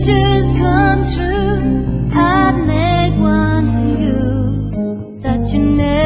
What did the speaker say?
wishes come true, I'd make one for you that you never